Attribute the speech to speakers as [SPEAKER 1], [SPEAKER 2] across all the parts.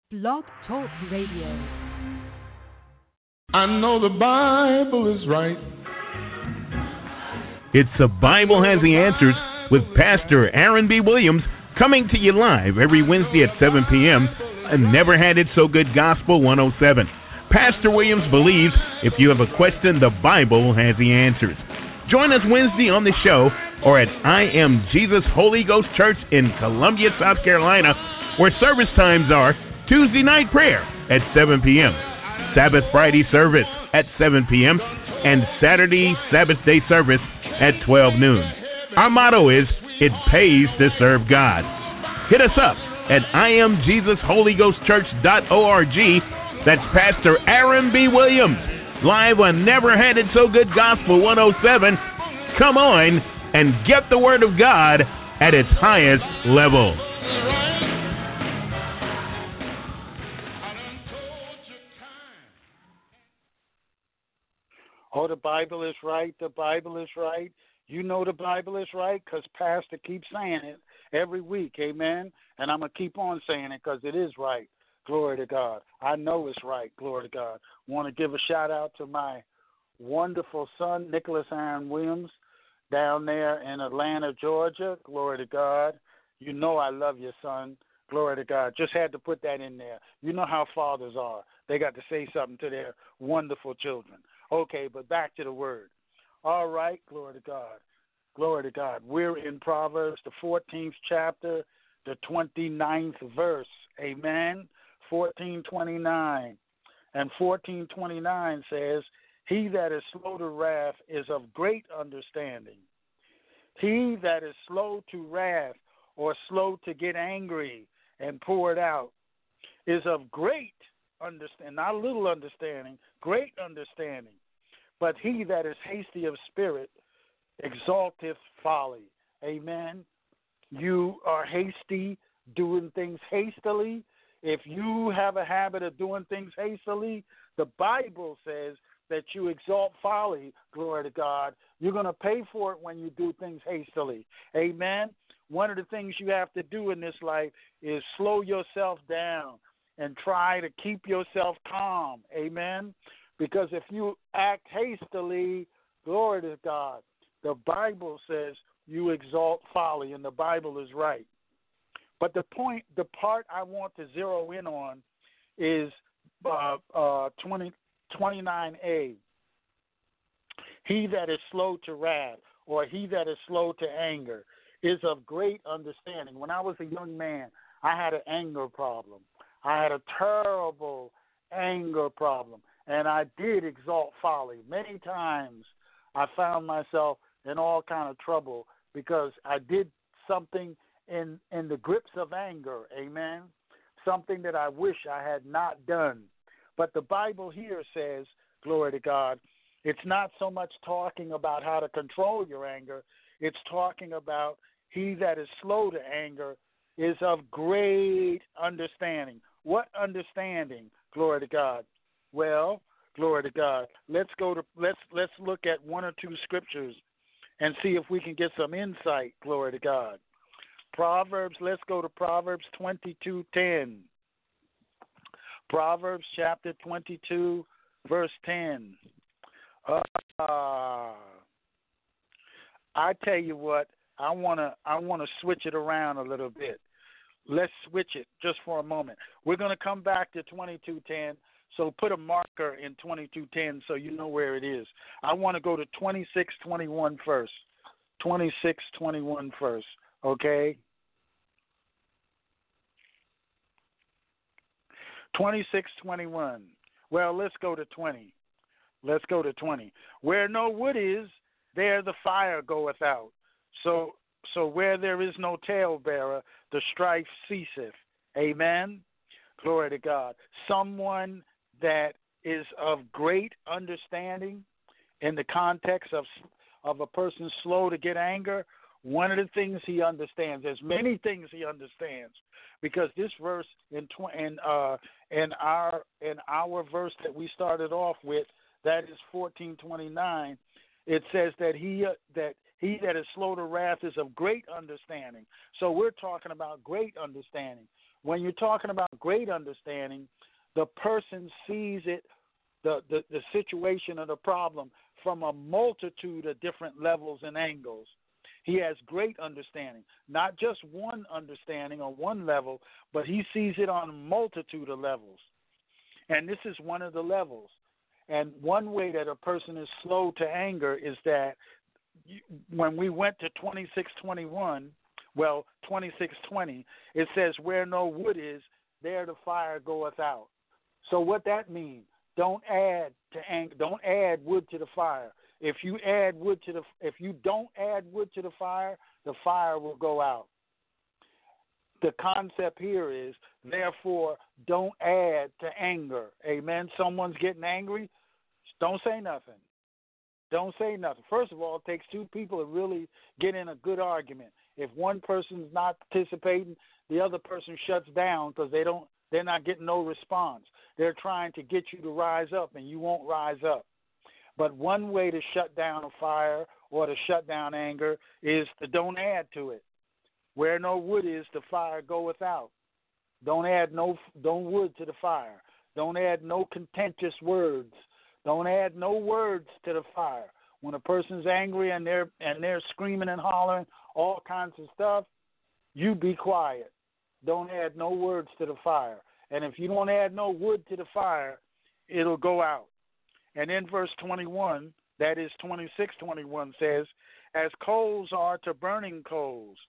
[SPEAKER 1] Blog Talk Radio.
[SPEAKER 2] I know the Bible is right.
[SPEAKER 3] It's The Bible Has the Answers with Pastor Aaron B. Williams, coming to you live every Wednesday at 7 p.m. and Never Had It So Good Gospel 107. Pastor Williams believes if you have a question, the Bible has the answers. Join us Wednesday on the show or at I Am Jesus Holy Ghost Church in Columbia, South Carolina, where service times are Tuesday night prayer at 7 p.m., Sabbath Friday service at 7 p.m., and Saturday Sabbath day service at 12 noon. Our motto is, it pays to serve God. Hit us up at IamJesusHolyGhostChurch.org. That's Pastor Aaron B. Williams, live on Never Had It So Good Gospel 107. Come on and get the Word of God at its highest level.
[SPEAKER 4] Oh, the Bible is right. The Bible is right. You know the Bible is right because Pastor keeps saying it every week. Amen. And I'm going to keep on saying it because it is right. Glory to God. I know it's right. Glory to God. Want to give a shout out to my wonderful son, Nicholas Aaron Williams, down there in Atlanta, Georgia. Glory to God. You know I love your son. Glory to God. Just had to put that in there. You know how fathers are. They got to say something to their wonderful children. Okay, but back to the word. All right, glory to God. Glory to God. We're in Proverbs, the 14th chapter, the 29th verse. Amen. 14:29. And 14:29 says, he that is slow to wrath is of great understanding. He that is slow to wrath or slow to get angry and pour it out is of great understanding, not little understanding, great understanding. But he that is hasty of spirit exalteth folly. Amen. You are hasty, doing things hastily. If you have a habit of doing things hastily, the Bible says that you exalt folly, glory to God. You're going to pay for it when you do things hastily. Amen. One of the things you have to do in this life is slow yourself down and try to keep yourself calm. Amen. Because if you act hastily, glory to God, the Bible says you exalt folly, and the Bible is right. But the part I want to zero in on is 29a. He that is slow to wrath, or he that is slow to anger, is of great understanding. When I was a young man, I had an anger problem. I had a terrible anger problem, and I did exalt folly. Many times I found myself in all kind of trouble because I did something in the grips of anger, amen, something that I wish I had not done. But the Bible here says, glory to God, it's not so much talking about how to control your anger. It's talking about he that is slow to anger is of great understanding. What understanding? Glory to God. Well, glory to God. Let's look at one or two scriptures and see if we can get some insight. Glory to God. Proverbs. Let's go to Proverbs 22:10. Proverbs chapter 22, verse 10. I tell you what. I wanna switch it around a little bit. Let's switch it just for a moment. We're going to come back to 22:10, so put a marker in 22:10 so you know where it is. I want to go to 26:21 first. 26:21 first, okay? 26:21. Well, let's go to 20. Let's go to 20. Where no wood is, there the fire goeth out. So where there is no talebearer, the strife ceaseth. Amen. Glory to God. Someone that is of great understanding in the context of a person slow to get anger, one of the things he understands, there's many things he understands, because this verse in our verse that we started off with, that is 14:29, it says that he that is slow to wrath is of great understanding. So we're talking about great understanding. when you're talking about great understanding, the person sees it, the situation or the problem from a multitude of different levels and angles. He has great understanding, not just one understanding or one level, but he sees it on a multitude of levels. And this is one of the levels. And one way that a person is slow to anger is that when we went to 26:21, 26:20, it says, where no wood is, there the fire goeth out. So what that means, don't add wood to the fire. If you don't add wood to the fire will go out. The concept here is, therefore, don't add to anger. Amen. Someone's getting angry, don't say nothing. Don't say nothing. First of all, it takes two people to really get in a good argument. If one person's not participating, the other person shuts down because they're not getting no response. They're trying to get you to rise up, and you won't rise up. But one way to shut down a fire or to shut down anger is to don't add to it. Where no wood is, the fire goeth out. Don't add no wood to the fire. Don't add no contentious words. Don't add no words to the fire. When a person's angry and they're screaming and hollering all kinds of stuff, you be quiet. Don't add no words to the fire. And if you don't add no wood to the fire, it'll go out. And in verse 21, that is 26:21 says, as coals are to burning coals,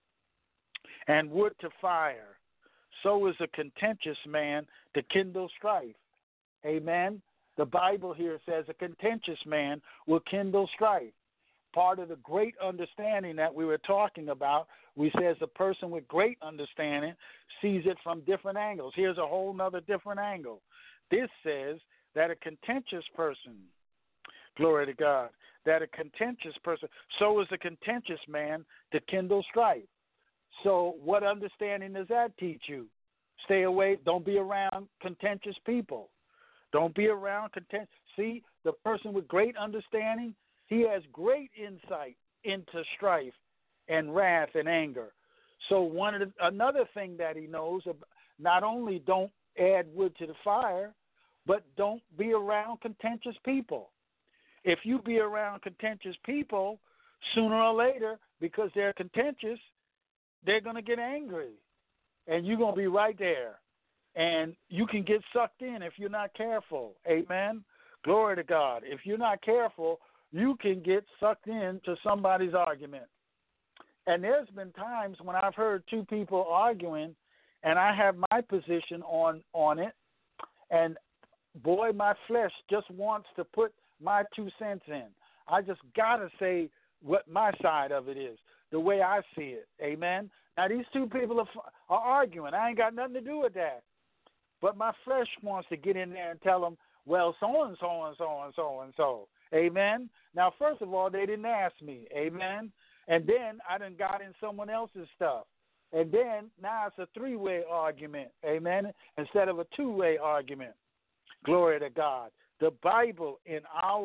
[SPEAKER 4] and wood to fire, so is a contentious man to kindle strife. Amen. The Bible here says a contentious man will kindle strife. Part of the great understanding that we were talking about, we says a person with great understanding sees it from different angles. Here's a whole nother different angle. This says that a contentious person, glory to God, that a contentious person, so is a contentious man to kindle strife. So what understanding does that teach you? Stay away. Don't be around contentious people. Don't be around contentious. See, the person with great understanding, he has great insight into strife and wrath and anger. So another thing that he knows, not only don't add wood to the fire, but don't be around contentious people. If you be around contentious people, sooner or later, because they're contentious, they're going to get angry, and you're going to be right there. And you can get sucked in if you're not careful. Amen? Glory to God. If you're not careful, you can get sucked into somebody's argument. And there's been times when I've heard two people arguing, and I have my position on it, and boy, my flesh just wants to put my 2 cents in. I just got to say what my side of it is, the way I see it. Amen? Now, these two people are arguing. I ain't got nothing to do with that. But my flesh wants to get in there and tell them, well, so-and-so and so-and-so and so. Amen? Now, first of all, they didn't ask me. Amen? And then I done got in someone else's stuff. And then now it's a three-way argument. Amen? Instead of a two-way argument. Glory to God. The Bible in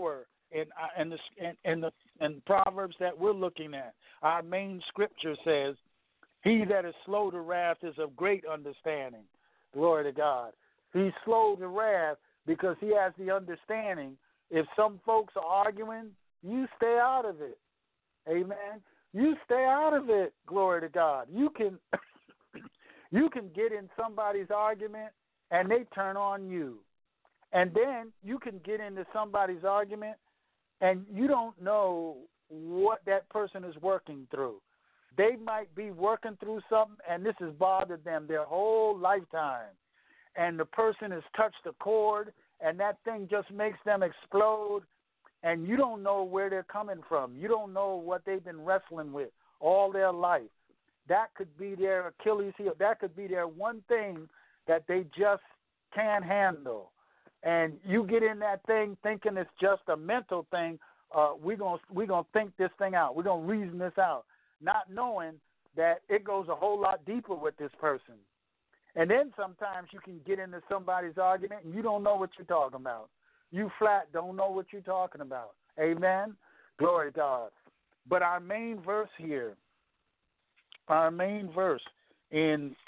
[SPEAKER 4] Proverbs that we're looking at, our main scripture says, he that is slow to wrath is of great understanding. Glory to God. He's slow to wrath because he has the understanding. If some folks are arguing, you stay out of it. Amen. You stay out of it. Glory to God. You can get in somebody's argument and they turn on you. And then you can get into somebody's argument and you don't know what that person is working through. They might be working through something, and this has bothered them their whole lifetime. And the person has touched a chord, and that thing just makes them explode, and you don't know where they're coming from. You don't know what they've been wrestling with all their life. That could be their Achilles heel. That could be their one thing that they just can't handle. And you get in that thing thinking it's just a mental thing. We're gonna think this thing out. We're going to reason this out, not knowing that it goes a whole lot deeper with this person. And then sometimes you can get into somebody's argument and you don't know what you're talking about. You flat don't know what you're talking about. Amen? Glory to God. But our main verse here, in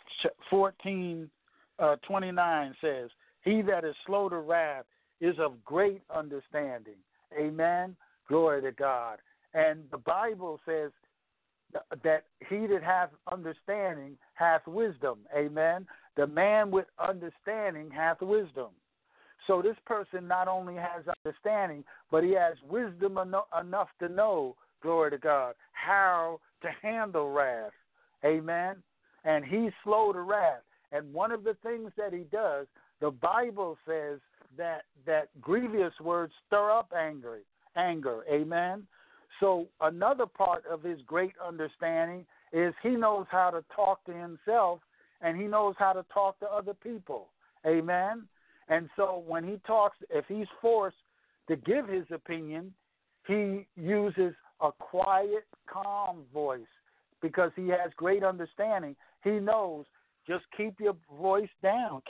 [SPEAKER 4] 14:29 says, "He that is slow to wrath is of great understanding." Amen. Glory to God. And the Bible says that he that hath understanding hath wisdom. Amen. The man with understanding hath wisdom. So this person not only has understanding, but he has wisdom enough to know, glory to God, how to handle wrath. Amen. And he's slow to wrath. And one of the things that he does, the Bible says that grievous words stir up anger. Amen. So another part of his great understanding is he knows how to talk to himself and he knows how to talk to other people. Amen. And so when he talks, if he's forced to give his opinion, he uses a quiet, calm voice because he has great understanding. He knows just keep your voice down.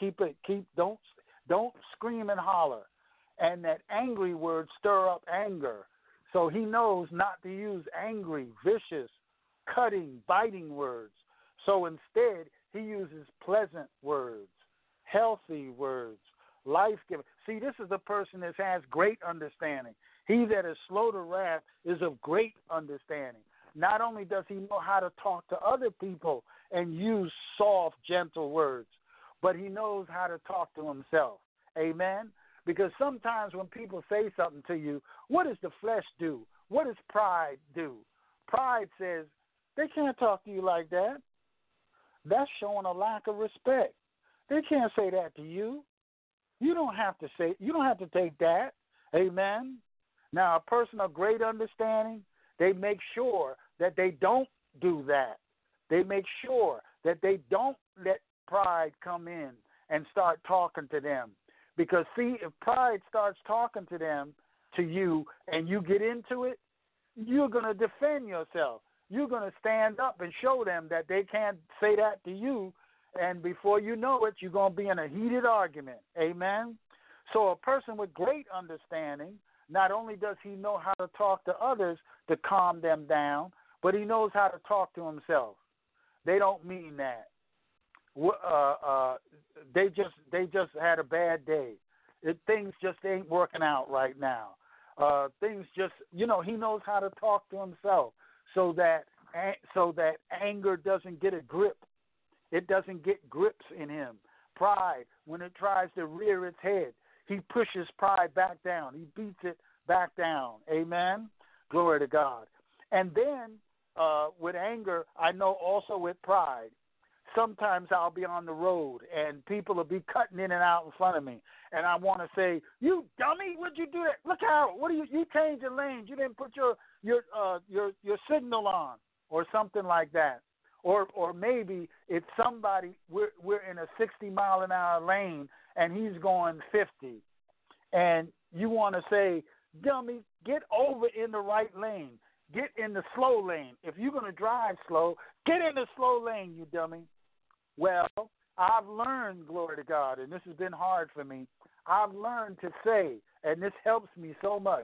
[SPEAKER 4] Don't scream and holler. And that angry words stir up anger. So he knows not to use angry, vicious, cutting, biting words. So instead, he uses pleasant words, healthy words, life-giving. See, this is the person that has great understanding. He that is slow to wrath is of great understanding. Not only does he know how to talk to other people and use soft, gentle words, but he knows how to talk to himself. Amen? Because sometimes when people say something to you, what does the flesh do? What does pride do? Pride says, they can't talk to you like that. That's showing a lack of respect. They can't say that to you. You don't have to take that. Amen. Now, a person of great understanding, they make sure that they don't do that. They make sure that they don't let pride come in and start talking to them. Because, see, if pride starts talking to you, and you get into it, you're going to defend yourself. You're going to stand up and show them that they can't say that to you, and before you know it, you're going to be in a heated argument. Amen? So a person with great understanding, not only does he know how to talk to others to calm them down, but he knows how to talk to himself. They don't mean that. They just had a bad day. Things just ain't working out right now. Things just, he knows how to talk to himself so that anger doesn't get a grip. It doesn't get grips in him. Pride, when it tries to rear its head, he pushes pride back down. He beats it back down. Amen? Glory to God. And then with anger, I know also with pride, sometimes I'll be on the road and people will be cutting in and out in front of me, and I want to say, "You dummy! What'd you do that? Look out! What do you changed your lanes? You didn't put your signal on," or something like that. Or maybe it's somebody we're in a 60-mile-an-hour lane and he's going 50, and you want to say, "Dummy, get over in the right lane. Get in the slow lane. If you're going to drive slow, get in the slow lane, you dummy." Well, I've learned, glory to God, and this has been hard for me, I've learned to say, and this helps me so much,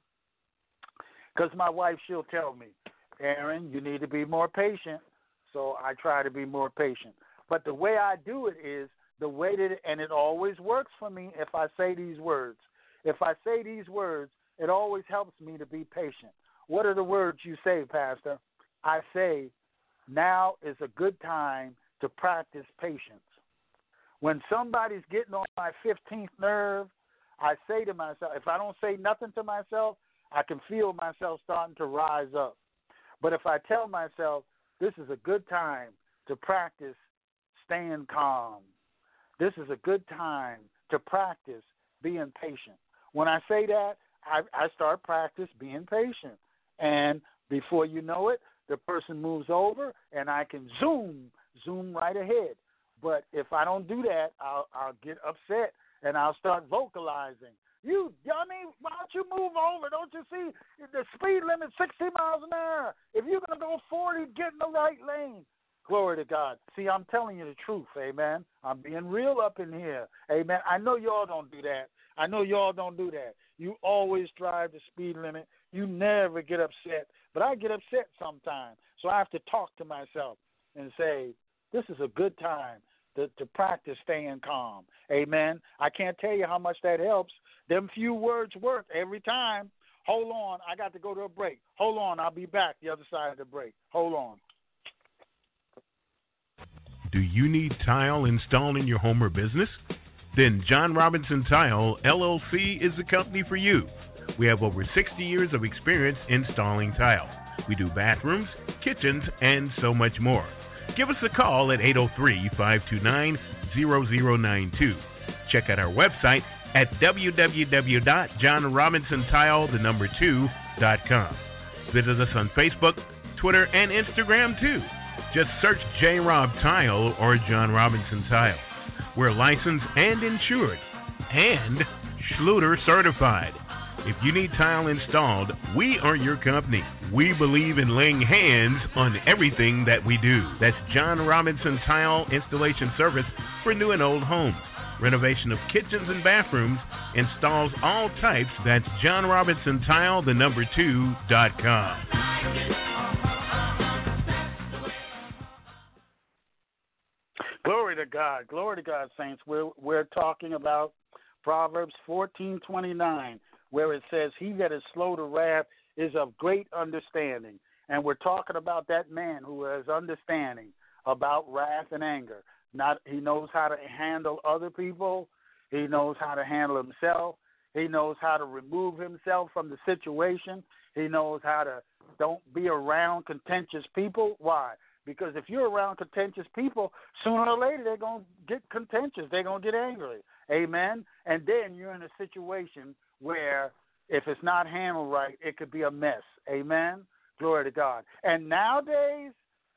[SPEAKER 4] because my wife, she'll tell me, "Aaron, you need to be more patient." So I try to be more patient. But the way I do it is the way that, and it always works for me if I say these words. If I say these words, it always helps me to be patient. What are the words you say, Pastor? I say, now is a good time to practice patience. When somebody's getting on my 15th nerve, I say to myself, if I don't say nothing to myself, I can feel myself starting to rise up. But if I tell myself, this is a good time to practice staying calm. This is a good time to practice being patient. When I say that, I start practice being patient. And before you know it, the person moves over and I can zoom right ahead. But if I don't do that, I'll get upset and I'll start vocalizing. "You dummy, why don't you move over? Don't you see the speed limit 60 miles an hour? If you're going to go 40, get in the right lane." Glory to God. See, I'm telling you the truth, amen. I'm being real up in here, amen. I know y'all don't do that. I know y'all don't do that. You always drive the speed limit. You never get upset. But I get upset sometimes. So I have to talk to myself and say, this is a good time to practice staying calm. Amen. I can't tell you how much that helps. Them few words work every time. Hold on, I got to go to a break. Hold on, I'll be back the other side of the break. Hold on.
[SPEAKER 3] Do you need tile installed in your home or business? Then John Robinson Tile, LLC is the company for you. We have over 60 years of experience installing tile. We do bathrooms, kitchens, and so much more. Give us a call at 803-529-0092. Check out our website at www.johnrobinsontile2.com. Visit us on Facebook, Twitter, and Instagram too. Just search J. Rob Tile or John Robinson Tile. We're licensed and insured and Schluter certified. If you need tile installed, we are your company. We believe in laying hands on everything that we do. That's John Robinson Tile Installation Service for new and old homes. Renovation of kitchens and bathrooms, installs all types. That's John Robinson Tile, 2.com.
[SPEAKER 4] Glory to God, saints. We're talking about Proverbs 14:29, where it says, "He that is slow to wrath is of great understanding." And we're talking about that man who has understanding about wrath and anger. He knows how to handle other people. He knows how to handle himself. He knows how to remove himself from the situation. He knows how to don't be around contentious people. Why? Because if you're around contentious people, sooner or later they're going to get contentious. They're going to get angry. Amen? And then you're in a situation where if it's not handled right, it could be a mess. Amen? Glory to God. And nowadays,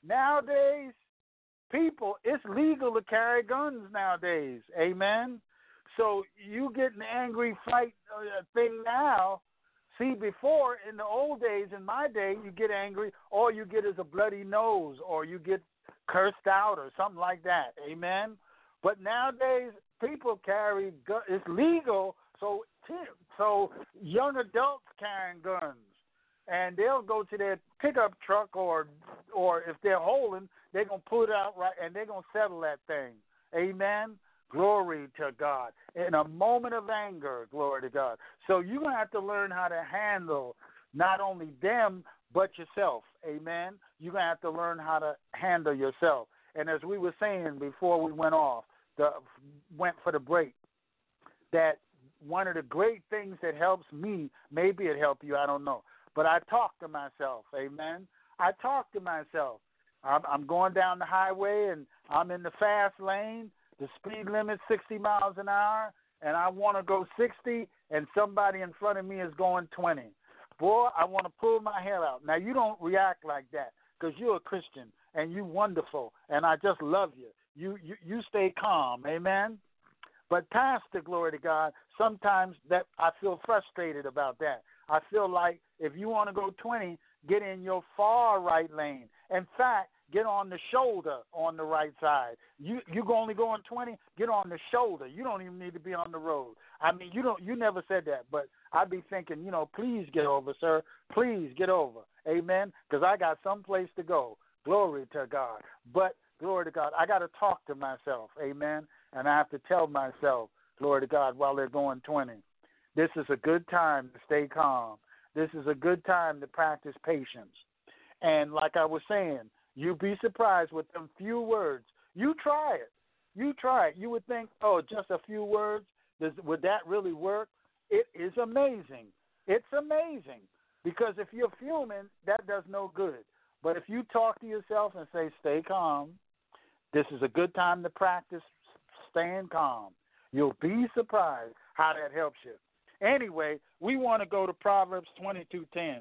[SPEAKER 4] people, it's legal to carry guns nowadays. Amen? So you get an angry fight thing now. See, before, in the old days, in my day, you get angry, all you get is a bloody nose, or you get cursed out or something like that. Amen? But nowadays, people carry guns. It's legal, so young adults carrying guns. And they'll go to their pickup truck, or if they're holding, they're going to pull it out right, and they're going to settle that thing. Amen? Glory to God. In a moment of anger, glory to God. So you're going to have to learn how to handle not only them, but yourself. Amen? You're going to have to learn how to handle yourself. And as we were saying before we went for the break, that one of the great things that helps me, maybe it helped you, I don't know, but I talk to myself. Amen? I talk to myself. I'm going down the highway, and I'm in the fast lane. The speed limit 60 miles an hour, and I want to go 60, and somebody in front of me is going 20. Boy, I want to pull my hair out. Now, you don't react like that because you're a Christian, and you're wonderful, and I just love you. You stay calm, amen? But Pastor, glory to God, sometimes that I feel frustrated about that. I feel like if you want to go 20, get in your far right lane. In fact, get on the shoulder on the right side. You only going 20, get on the shoulder. You don't even need to be on the road. I mean, you never said that, but I'd be thinking, please get over, sir. Please get over. Amen? Because I got someplace to go. Glory to God. But, glory to God, I got to talk to myself. Amen? And I have to tell myself, glory to God, while they're going 20. This is a good time to stay calm. This is a good time to practice patience. And like I was saying, you'd be surprised with them few words. You try it. You would think, just a few words, would that really work? It is amazing. It's amazing. Because if you're fuming, that does no good. But if you talk to yourself and say, stay calm, this is a good time to practice staying calm. You'll be surprised how that helps you. Anyway, we want to go to Proverbs 22:10.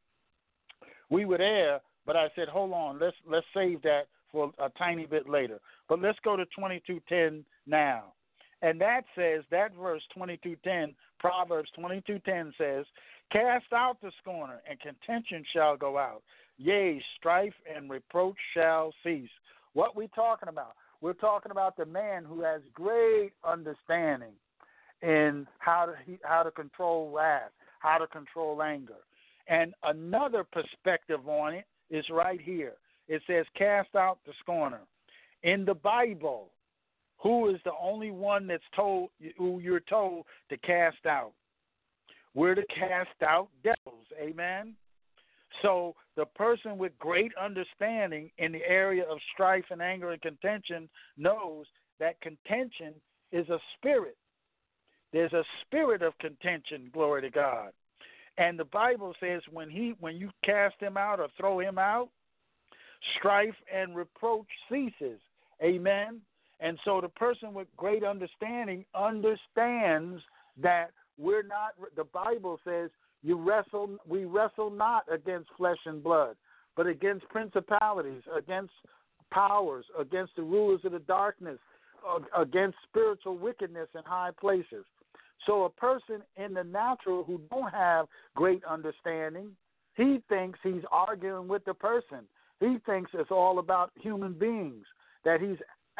[SPEAKER 4] We were there, but I said, hold on, let's save that for a tiny bit later. But let's go to 22:10 now. And that says, that verse 22:10, Proverbs 22:10 says, cast out the scorner, and contention shall go out. Yea, strife and reproach shall cease. What we talking about? We're talking about the man who has great understanding in how to control wrath, how to control anger. And another perspective on it is right here. It says, cast out the scorner. in the Bible, who is the only one that's told, who you're told to cast out? We're to cast out devils, amen? So the person with great understanding in the area of strife and anger and contention knows that contention is a spirit. There's a spirit of contention, glory to God. And the Bible says when you cast him out or throw him out, strife and reproach ceases, amen? And so the person with great understanding understands that we're not, the Bible says, we wrestle not against flesh and blood, but against principalities, against powers, against the rulers of the darkness, against spiritual wickedness in high places. So a person in the natural who don't have great understanding, he thinks he's arguing with the person. He thinks it's all about human beings, that he's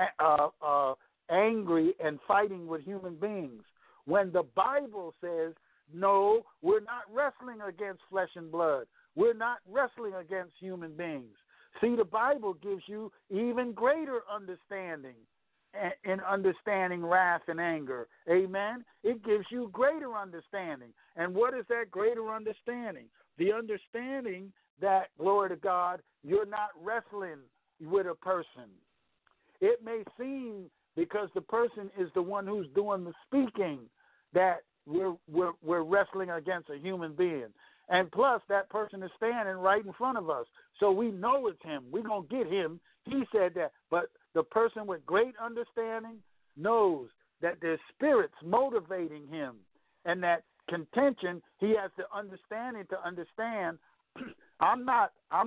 [SPEAKER 4] angry and fighting with human beings. When the Bible says, no, we're not wrestling against flesh and blood. We're not wrestling against human beings. See, the Bible gives you even greater understanding in understanding wrath and anger. Amen? It gives you greater understanding. And what is that greater understanding? The understanding that, glory to God, you're not wrestling with a person. It may seem, because the person is the one who's doing the speaking, that we're wrestling against a human being. And plus, that person is standing right in front of us. So we know it's him. We're going to get him. He said that. But the person with great understanding knows that there's spirits motivating him. And that contention, he has the understanding to understand, I'm not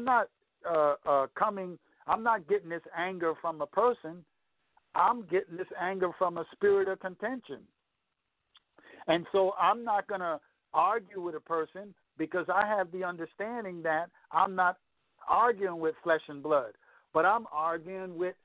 [SPEAKER 4] getting this anger from a person. I'm getting this anger from a spirit of contention. And so I'm not going to argue with a person because I have the understanding that I'm not arguing with flesh and blood, but I'm arguing with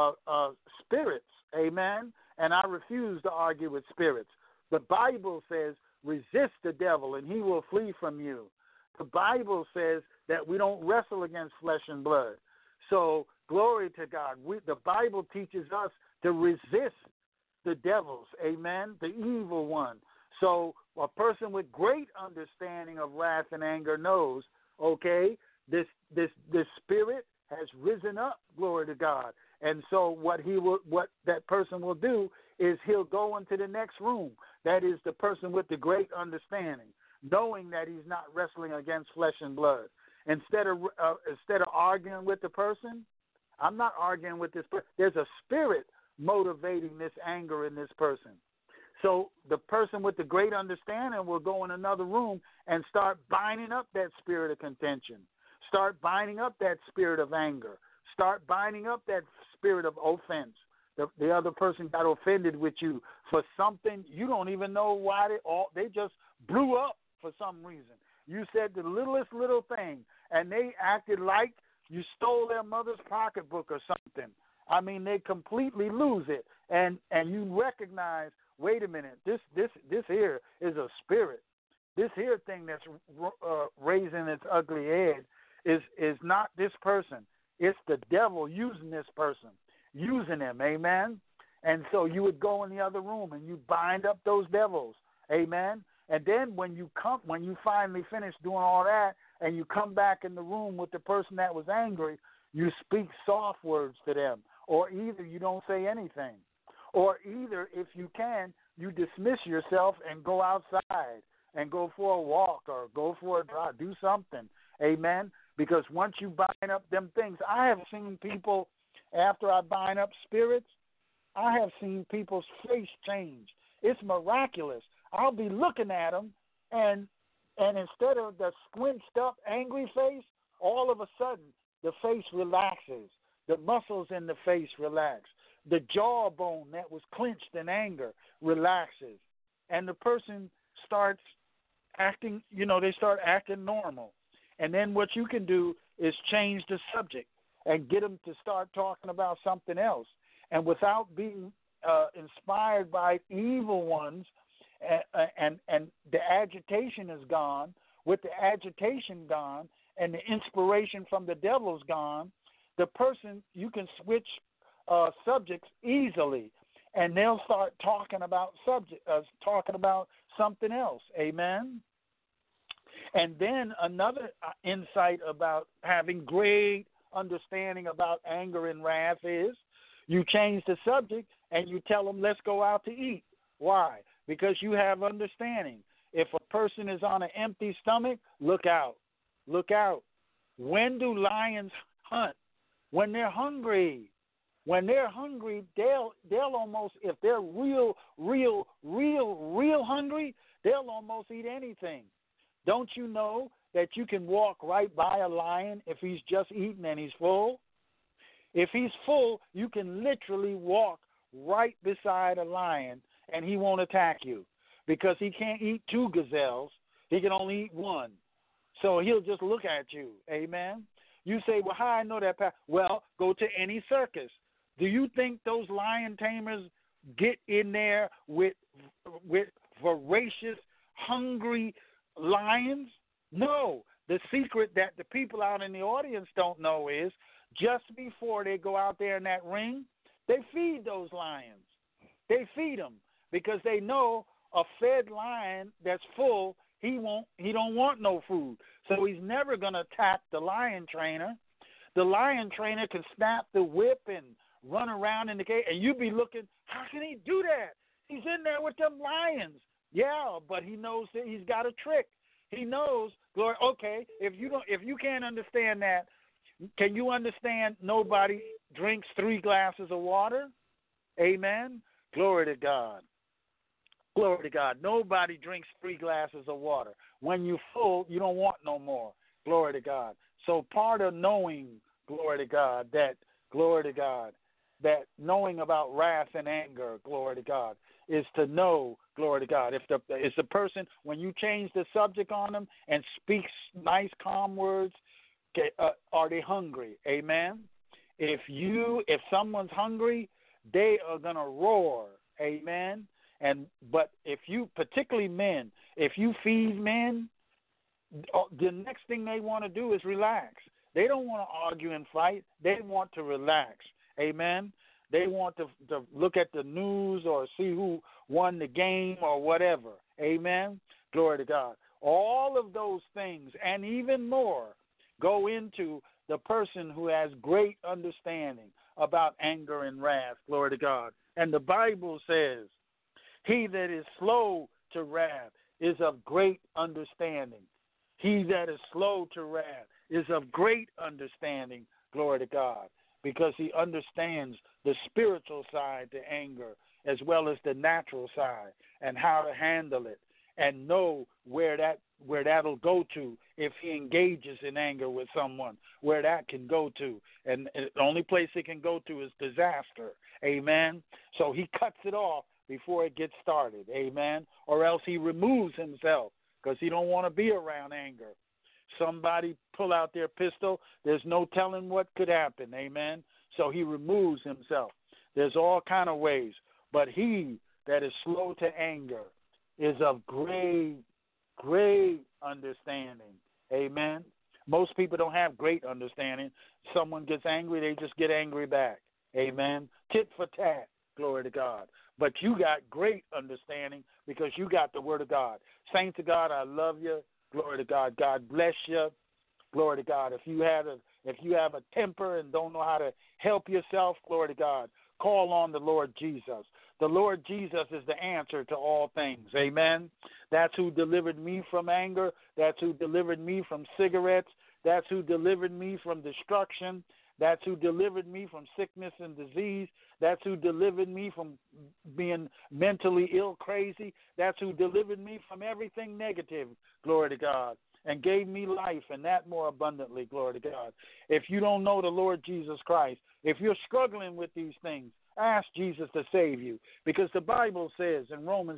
[SPEAKER 4] spirits, amen? And I refuse to argue with spirits. The Bible says, resist the devil and he will flee from you. The Bible says that we don't wrestle against flesh and blood. So glory to God. The Bible teaches us to resist the devils, amen, the evil one. So a person with great understanding of wrath and anger knows, okay, this spirit has risen up, glory to God. And so what that person will do is he'll go into the next room. That is the person with the great understanding, knowing that he's not wrestling against flesh and blood. Instead of arguing with the person, I'm not arguing with this person. There's a spirit motivating this anger in this person. So the person with the great understanding will go in another room and start binding up that spirit of contention, start binding up that spirit of anger, start binding up that spirit of offense. The other person got offended with you for something you don't even know why they just blew up for some reason. You said the littlest little thing, and they acted like you stole their mother's pocketbook or something. I mean, they completely lose it, and you recognize, wait a minute, this here is a spirit. This here thing that's raising its ugly head is not this person. It's the devil using this person, using him, amen? And so you would go in the other room and you bind up those devils, amen? And then when you finally finish doing all that and you come back in the room with the person that was angry, you speak soft words to them, or either you don't say anything. Or either, if you can, you dismiss yourself and go outside and go for a walk or go for a drive, do something, amen? Because once you bind up them things, I have seen people, after I bind up spirits, I have seen people's face change. It's miraculous. I'll be looking at them, and instead of the squinched up, angry face, all of a sudden the face relaxes. The muscles in the face relax. The jawbone that was clenched in anger relaxes. And the person starts acting, they start acting normal. And then what you can do is change the subject and get them to start talking about something else. And without being inspired by evil ones, and the agitation is gone, with the agitation gone and the inspiration from the devil's gone, the person, you can switch subjects easily, and they'll start talking about something else. Amen. And then another insight about having great understanding about anger and wrath is you change the subject and you tell them, let's go out to eat. Why? Because you have understanding. If a person is on an empty stomach, look out. Look out. When do lions hunt? When they're hungry. When they're hungry, they'll almost, if they're real hungry, they'll almost eat anything. Don't you know that you can walk right by a lion if he's just eaten and he's full? If he's full, you can literally walk right beside a lion and he won't attack you because he can't eat 2 gazelles. He can only eat 1. So he'll just look at you. Amen? You say, well, how I know that? Well, go to any circus. Do you think those lion tamers get in there with voracious, hungry lions? No. The secret that the people out in the audience don't know is just before they go out there in that ring, they feed those lions. They feed them because they know a fed lion that's full, he don't want no food. So he's never going to attack the lion trainer. The lion trainer can snap the whip and run around in the cage, and you be looking, how can he do that? He's in there with them lions. Yeah, but he knows that he's got a trick. He knows, Lord, okay, if you can't understand that, can you understand nobody drinks 3 glasses of water? Amen. Glory to God. Glory to God. Nobody drinks 3 glasses of water. When you're full, you don't want no more. Glory to God. So part of knowing, glory to God, that knowing about wrath and anger, glory to God, is to know, glory to God, if the person, when you change the subject on them and speaks nice, calm words, are they hungry? Amen. If someone's hungry, they are gonna roar. Amen. But if you, particularly men, if you feed men, the next thing they want to do is relax. They don't want to argue and fight. They want to relax. Amen. They want to look at the news or see who won the game or whatever. Amen. Glory to God. All of those things and even more go into the person who has great understanding about anger and wrath. Glory to God. And the Bible says, he that is slow to wrath is of great understanding. He that is slow to wrath is of great understanding, glory to God, because he understands the spiritual side to anger as well as the natural side and how to handle it and know where that'll go to if he engages in anger with someone, where that can go to. And the only place it can go to is disaster. Amen. So he cuts it off before it gets started. Amen. Or else he removes himself because he don't want to be around anger. Somebody pull out their pistol, there's no telling what could happen. Amen. So he removes himself. There's all kind of ways. But he that is slow to anger is of great, great understanding. Amen. Most people don't have great understanding. Someone gets angry, they just get angry back. Amen. Tit for tat. Glory to God. But you got great understanding because you got the word of God. Saints of God, I love you. Glory to God. God bless you. Glory to God. If you have a temper and don't know how to help yourself, glory to God, call on the Lord Jesus. The Lord Jesus is the answer to all things. Amen. That's who delivered me from anger. That's who delivered me from cigarettes. That's who delivered me from destruction. That's who delivered me from sickness and disease. That's who delivered me from being mentally ill, crazy. That's who delivered me from everything negative, glory to God, and gave me life and that more abundantly, glory to God. If you don't know the Lord Jesus Christ, if you're struggling with these things, ask Jesus to save you, because the Bible says in Romans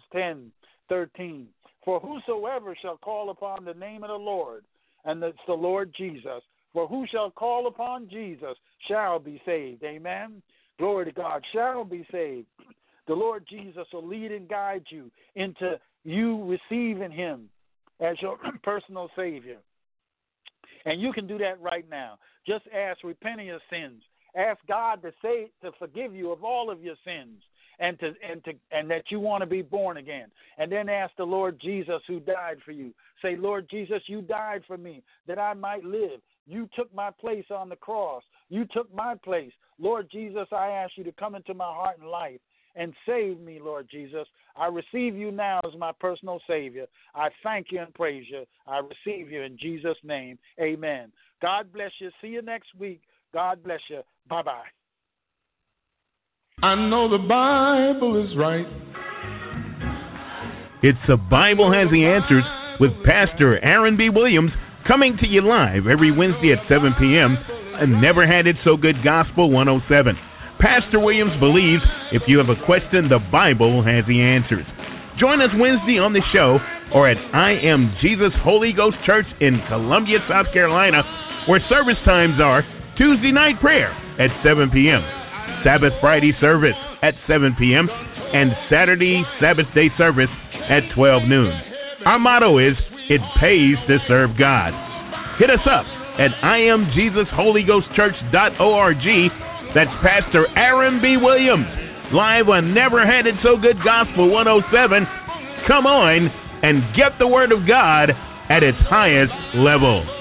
[SPEAKER 4] 10:13, for whosoever shall call upon the name of the Lord, and it's the Lord Jesus, for who shall call upon Jesus shall be saved. Amen. Glory to God, shall be saved. The Lord Jesus will lead and guide you into you receiving him as your personal Savior. And you can do that right now. Just repent of your sins, Ask God to forgive you of all of your sins, and that you want to be born again. And then ask the Lord Jesus who died for you. Say, Lord Jesus, you died for me that I might live. You took my place on the cross. You took my place. Lord Jesus, I ask you to come into my heart and life and save me, Lord Jesus. I receive you now as my personal Savior. I thank you and praise you. I receive you in Jesus' name. Amen. God bless you. See you next week. God bless you. Bye-bye.
[SPEAKER 2] I know the Bible is right.
[SPEAKER 3] It's The Bible Has the Answers with Pastor Aaron B. Williams, coming to you live every Wednesday at 7 p.m. and Never Had It So Good Gospel 107. Pastor Williams believes if you have a question, the Bible has the answers. Join us Wednesday on the show or at I Am Jesus Holy Ghost Church in Columbia, South Carolina, where service times are Tuesday night prayer at 7 p.m., Sabbath Friday service at 7 p.m., and Saturday Sabbath day service at 12 noon. Our motto is, it pays to serve God. Hit us up at IamJesusHolyGhostChurch.org. That's Pastor Aaron B. Williams, live on Never Had It So Good Gospel 107. Come on and get the Word of God at its highest level.